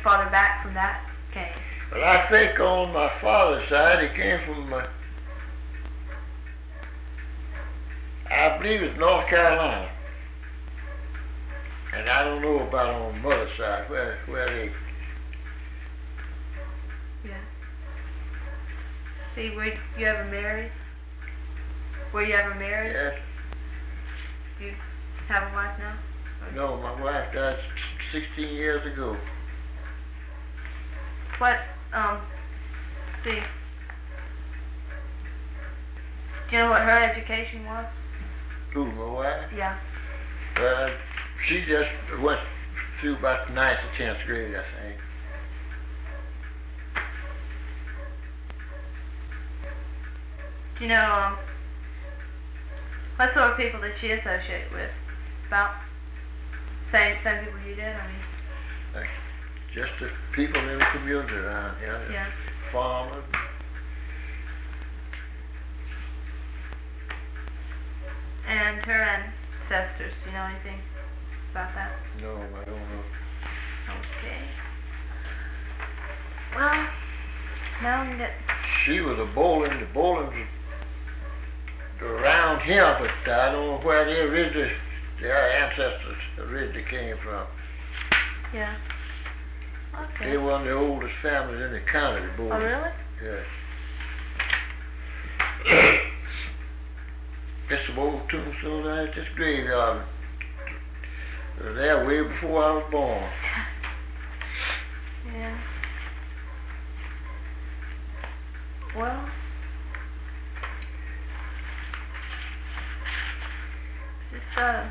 farther back from that came? Well, I think on my father's side, he came from, I believe it's North Carolina. And I don't know about on mother's side, where they... Yeah. See, were you ever married? Were you ever married? Yes. Do you have a wife now? No, my wife died 16 years ago. What, see, do you know what her education was? Who, my wife? Yeah. She just went through about the 9th or 10th grade, I think. Do you know, what sort of people did she associate with? About same people you did? I mean, Just the people in the community around here. Yeah. Farmers. and her ancestors, do you know anything about that? No, I don't know. Okay. Well, now that... She was a Bolin. The Bolins were around here, but I don't know where their ancestors originally came from. Yeah. Okay. They were one of the oldest families in the county, the Bolins. Oh, really? Yeah. There's some old tombstones out at this graveyard. They were there way before I was born. Yeah. Well, just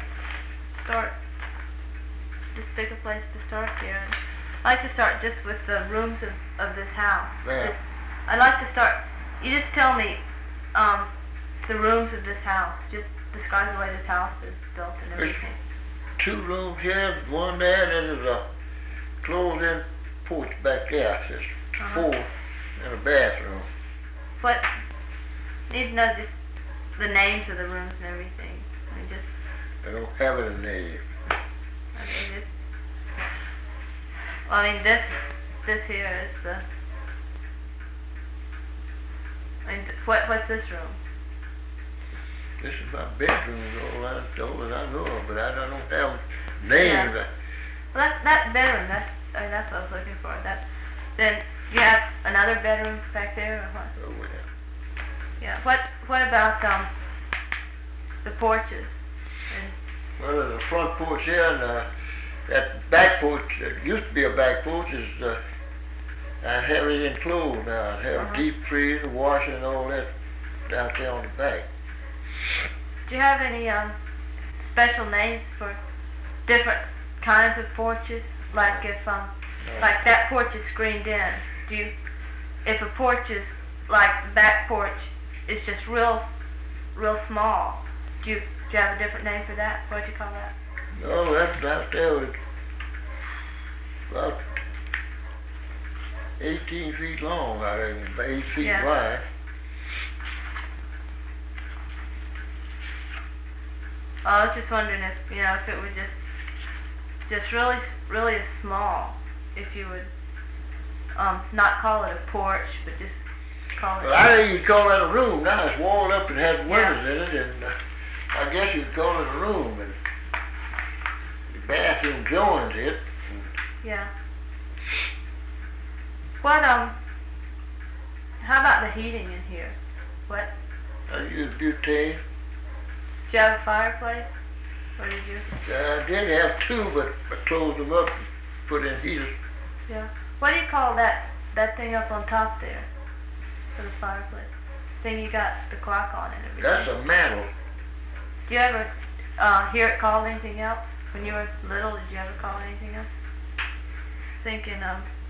just pick a place to start here. And I like to start just with the rooms of this house. Yeah. I'd like to start, you just tell me the rooms of this house. Just describe the way this house is built and everything. There's 2 rooms here, one there, and then there's a closed-in porch back there. There's 4 and a bathroom. What, need to know just the names of the rooms and everything. I mean, just... I don't have it in there. Okay, just... Well, I mean, this here is the... I mean, what's this room? This is my bedroom, all that I know of, but I don't have names. Yeah. Well, that bedroom, that's what I was looking for. Then you have another bedroom back there, or what? Oh, yeah. Yeah. What about the porches? Well, there's a front porch here, and that back porch, that used to be a back porch, is I have it enclosed now. I have deep freezer, washer, and all that out there on the back. Do you have any special names for different kinds of porches? Like if like that porch is screened in, if a porch is like the back porch is just real small, do you have a different name for that? What do you call that? No, that out there was about 18 feet long, I reckon, about 8 feet wide. I was just wondering if if it would just really small, if you would not call it a porch, but just call it. Well, I think you'd call that a room. Now it's walled up and has windows in it, and I guess you'd call it a room. And the bathroom joins it. Yeah. What how about the heating in here? What? I use butane. Did you have a fireplace? Or did you? I did have 2, but I closed them up and put in heaters. Yeah. What do you call that thing up on top there for the fireplace? Thing you got the clock on and everything. That's a mantle. Do you ever hear it called anything else? When you were little, did you ever call it anything else? Thinking